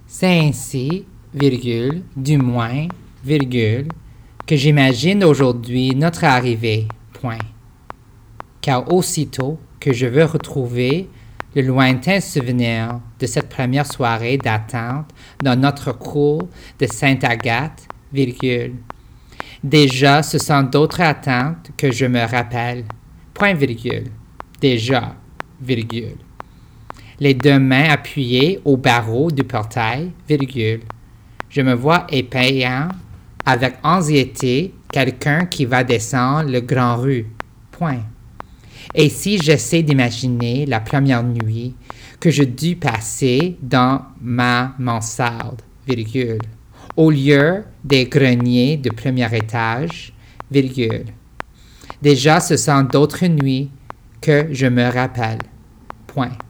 C'est ainsi, virgule, du moins, virgule, que j'imagine aujourd'hui notre arrivée, point. Car aussitôt que je veux retrouver le lointain souvenir de cette première soirée d'attente dans notre cour de Sainte-Agathe, virgule. Déjà, ce sont d'autres attentes que je me rappelle, point virgule. Déjà, virgule. Les deux mains appuyées au barreau du portail, virgule. Je me vois épeillant avec anxiété quelqu'un qui va descendre le grand rue, point. Et si j'essaie d'imaginer la première nuit que je dus passer dans ma mansarde, virgule, au lieu des greniers de premier étage, virgule. Déjà, ce sont d'autres nuits que je me rappelle, point.